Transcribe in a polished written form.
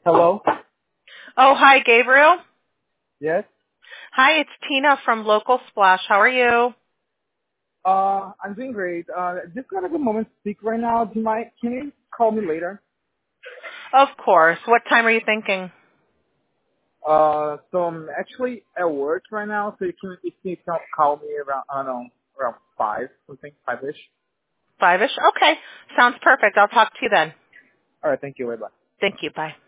Hello? Oh, hi, Gabriel. Yes? Hi, it's Tina from Local Splash. How are you? I'm doing great. Just got a good moment to speak right now. Can you call me later? Of course. What time are you thinking? So I'm actually at work right now, so you can call me around, I don't know, around 5, something, 5-ish. 5-ish? Okay. Sounds perfect. I'll talk to you then. Alright, thank you, bye-bye. Thank you. Bye.